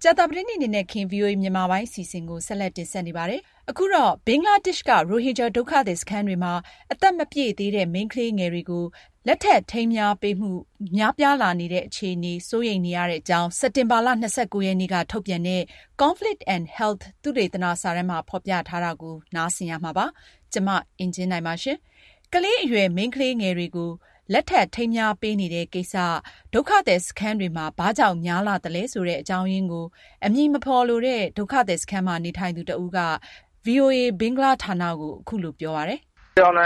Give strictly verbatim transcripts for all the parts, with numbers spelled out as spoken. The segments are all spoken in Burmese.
ကြာသပတေးနေ့နဲ့ခင် ဗီအိုအေမြန်မာပိုင်းအစီအစဉ်ကိုဆက်လက်တင်ဆက်နေပါတယ်။အခုတော့ဘင်္ဂလားဒေ့ရှ်ကရိုဟင်ဂျာဒုက္ခသည်စခန်းတွေမှာအသက်မပြည့်သေးတဲ့မိန်းကလေးငယ်တွေကိုလက်ထပ်ထိမ်းမြားပေးမှုများပြားလာနေတဲ့အခြေအနေစိုးရိမ်နေရတဲ့အကြောင်းစက်တင်ဘာလ၂၉ရက်နေ့ကထုတ်ပြန်တဲ့ Conflict and Health သုတေသနစာတမ်းမှာဖော်ပြထားတာကိုနားဆင်ရမှာပါ။ကျွန်မအင်ဂျင်နိုင်ပါရှင်။ကလေးအရွယ်မိန်းကလေးငယ်တွေကိုလက်ထပ်ထိမ်းမြားပေးနေတဲ့ကိစ္စဒုက္ခသည်စခန်းတွေမှာဘာကြောင့်များလာတယ်လဲဆိုတဲ့အကြောင်းရင်းကိုအမည်မဖော်လိုတဲ့ဒုက္ခသည်စခန်းမှာနေထိုင်သူတဦးက ဗွီအိုအေ ဘင်္ဂလားဌာနကိုအခုလိုပြောပါတယ်။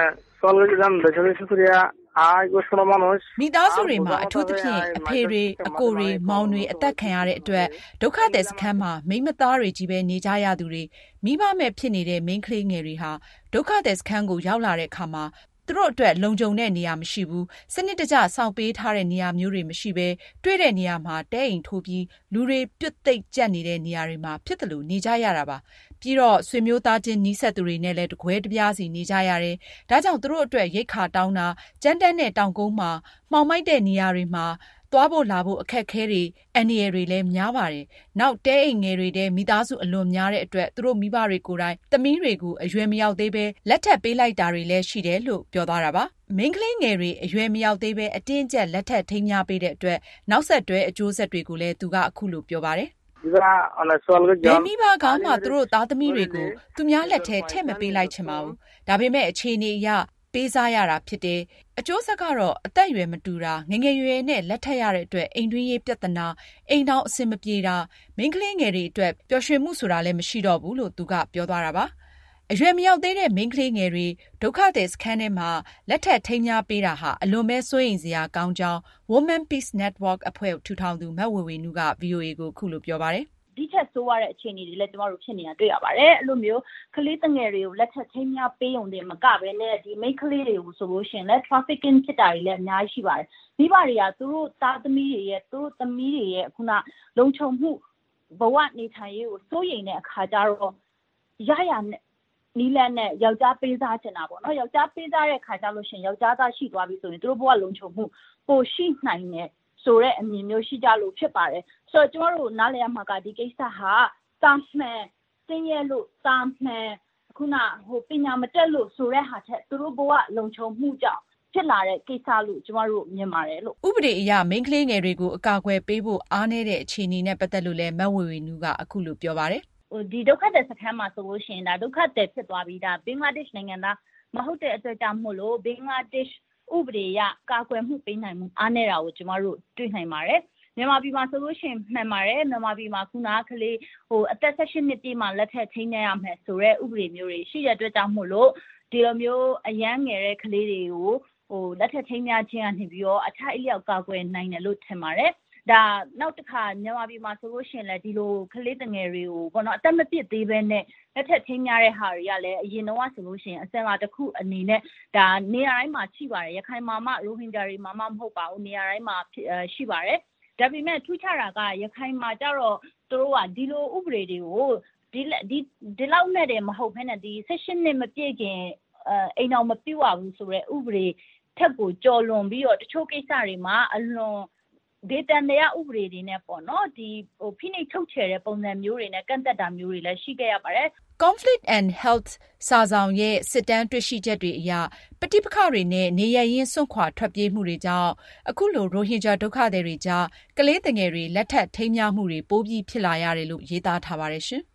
မိသားစုတွေမှာအထူးသဖြင့်အဖေတွေအကိုတွေမောင်တွေအသက်ခံရတဲ့အတွက်ဒုက္ခသည်စခန်းမှာမိန်းမသားတွေကြီးပဲနေကြရသူတွေမိဘမဲ့ဖြစ်နေတဲ့မိန်းကလေးငယ်တွေဟာဒုက္ခသည်စခန်းကိုရောက်လာတဲ့အခါမှာသူတို့အတွက်လုံခြုံတဲ့နေရာမရှိဘူးစနစ်တကျစောင့်ပေးထားတဲ့နေရာမျိုးတွေမရှိဘဲတွေ့တဲ့နေရာမှာတဲအိမ်ထိုးပြီးလူတွေပြွတ်သိပ်ကျက်နေတဲ့နေရာတွေမှာဖြစ်တယ်လို့နေကြရတာပါပြီးတော့ဆွေမျိုးသားချင်းနီးစပ်သူတွေနဲ့လည်းတကွဲတပြားစီနေကြရတယ်ဒါကြောင့်သူတို့အတွက်ရိတ်ခါတောင်းတာကြမ်းတမ်းတဲ့တောင်ကုန်းမှာမှောင်မိုက်တဲ့နေရာတွေမှာသွားဖို့လာဖို့အခက်အခဲတွေအန္တရာယ်တွေလည်းများပါတယ်။နောက်တဲအိမ်ငယ်တွေတဲ့မိသားစုအလွန်များတဲ့အတွက်သူတို့မိဘတွေကိုယ်တိုင်သမီးတွေကိုအရွယ်မရောက်သေးပဲလက်ထပ်ပေးလိုက်တာတွေလည်းရှိတယ်လို့ပြောသွားတာပါ။မိန်းကလေးငယ်တွေအရွယ်မရောက်သေးပဲအတင်းကျပ်လက်ထပ်ထိမ်းမြားပေးတဲ့အတွက်နောက်ဆက်တွဲအကျိုးဆက်တွေကိုလည်းသူကအခုလိုပြောပါတယ်။ဘယ်မိဘကောင်းမှသူတို့သားသမီးတွေကိုသူများလက်ထဲထည့်မပေးလိုက်ချင်ပါဘူး။ဒါပေမဲ့အခြေအနေအရပေးစားရတာဖြစ်တယ်။အကျိုးဆက်ကတော့အသက်အရွယ်မတူတာငငယ်ရွယ်နဲ့လက်ထပ်ရတဲ့အတွက်အိမ်တွင်းရေးပြဿနာအိမ်ထောင်အဆင်မပြေတာမိန်းကလေးငယ်တွေအတွက်ပျော်ရွှင်မှုဆိုတာလည်းမရှိတော့ဘူးလို့သူကပြောသွားတာပါ။အရွယ်မရောက်သေးတဲ့မိန်းကလေးငယ်တွေဒုက္ခသည်စခန်းထဲမှာလက်ထပ်ထိမ်းမြားပေးတာဟာအလွန်ပဲစိုးရိမ်စရာကောင်းကြောင်း Women Peace Network အဖွဲ့ထူထောင်သူမဝေဝေနုက ဗီအိုအေကိုခုလိုပြောပါတယ်။ဒီချက်ဆိုးရတဲ့အခြေအနေတွေလည်းကျမတို့ဖြစ်နေတာတွေ့ရပါတယ်အဲ့လိုမျိုးကလေးငယ်တွေကိုလက်ထပ်ထိမ်းမြားပေးုံနဲ့မကပဲနဲ့ဒီမိန်းကလေးတွေကိုဆိုလို့ရှိရင်လည်း trafficking ဖြစ်တာတွေလည်းအများကြီးရှိပါတယ်မိဘတွေကသူတို့သားသမီးတွေရဲ့သူတို့သမီးတွေရဲ့ခုနလုံခြုံမှုဘဝနေထိုင်ရေးကိုစိုးရိမ်တဲ့အခါကျတော့ရရနီလန်နဲ့ယောက်ျားပေးစားချင်တာပေါ့နော်ယောက်ျားပေးစားတဲ့အခါကျလို့ရှိရင်ယောက်ျားသားရှိသွားပြီဆိုရင်သူတို့ဘဝလုံခြုံမှုပိုရှိနိုင်တယ်ဆိုတဲ့အမြင်မျိုးရှိကြလို့ဖြစ်ပါတယ်ဆိုတော့ကျမတို့နားလည်ရမှာကဒီကိစ္စဟာတာမှန်တင်းရဲလို့တာမှန်ခုနဟိုပညာမတက်လို့ဆိုတဲ့ဟာချက်သူတို့ဘဝလုံခြုံမှုကြောင့်ဖြစ်လာတဲ့ကိစ္စလို့ကျမတို့မြင်ပါတယ်လို့ဥပဒေအရမိန်းကလေးငယ်တွေကိုအကာအကွယ်ပေးဖို့အားနည်းတဲ့အခြေအနေနဲ့ပတ်သက်လို့လည်းမဝေဝေနုကအခုလိုပြောပါတယ်ဟိုဒီဒုက္ခသည်စခန်းမှာဆိုလို့ရှိရင်ဒါဒုက္ခသည်ဖြစ်သွားပြီးဒါဘင်္ဂလားဒေ့ရှ်နိုင်ငံသားမဟုတ်တဲ့အတွက်ကြောင့်မို့လို့ဘင်္ဂလားဒေ့ရှ်ဥပဒေရကာကွယ်မှုပေးနိုင်မှုအားနည်းတာကိုကျမတို့တွေ့နိုင်ပါတယ်မြန်မာပြည်မှာဆိုလို့ရှိရင်မှန်ပါတယ်မြန်မာပြည်မှာခုနကလေးဟိုအသက်၁၈နှစ်ပြည့်မှလက်ထက်ထိန်းရမယ်ဆိုတဲ့ဥပဒေမျိုးတွေရှိတဲ့အတွက်ကြောင့်မို့လို့ဒီလိုမျိုးအရန်ငယ်တဲ့ကလေးတွေကိုဟိုလက်ထက်ထိန်းရခြင်းကနေပြီးတော့အထက်အလျောက်ကာကွယ်နိုင်တယ်လို့ထင်ပါတယ်ဒါနောက်တစ်ခါမြန်မာပြည်မှာဆိုလို့ရှိရင်လည်းဒီလိုကလေးငယ်တွေကိုဘောနော်အသက်မပြည့်သေးဘဲနဲ့လက်ထက်ထိန်းရတဲ့ဟာတွေကလည်းအရင်တော့ဆိုလို့ရှိရင်အစင်လာတစ်ခုအနေနဲ့ဒါနေရာတိုင်းမှာရှိပါတယ်ရခိုင်မှာမှရိုဟင်ဂျာတွေမှာမှမဟုတ်ပါဘူးနေရာတိုင်းမှာရှိပါတယ်ဒါပေမဲ့ထူးခြားတာကရခိုင်မှာကျတော့သူတို့ကဒီလိုဥပဒေတွေကိုဒီဒီဒီလောက်နဲ့တည်းမဟုတ်ဘဲနဲ့ဒီ၁၈နှစ်မပြည့်ခင်အိမ်အောင်မပြည့်ဝဘူးဆိုတဲ့ဥပဒေထက်ကိုကြော်လွန်ပြီးတော့တချို့ကိစ္စတွေမှာအလွန်ဒေတန်တရားဥပဒေတွေနဲ့ပေါ့နော်ဒီဟိုဖိနှိပ်ထုတ်ချယ်တဲ့ပုံစံမျိုးတွေနဲ့ကန့်သက်တာမျိုးတွေလည်းရှိခဲ့ရပါတယ် Conflict and Health စာဆောင်ရဲ့စစ်တမ်းတွေ့ရှိချက်တွေအရပဋိပက္ခတွေနဲ့နေရရင်းစွန့်ခွာထွက်ပြေးမှုတွေကြောင့်အခုလိုရိုဟင်ဂျာဒုက္ခသည်တွေကြားကလေးငယ်တွေလက်ထပ်ထိမ်းမြားမှုတွေပိုပြီးဖြစ်လာရတယ်လို့ရေးသားထားပါတယ်ရှင်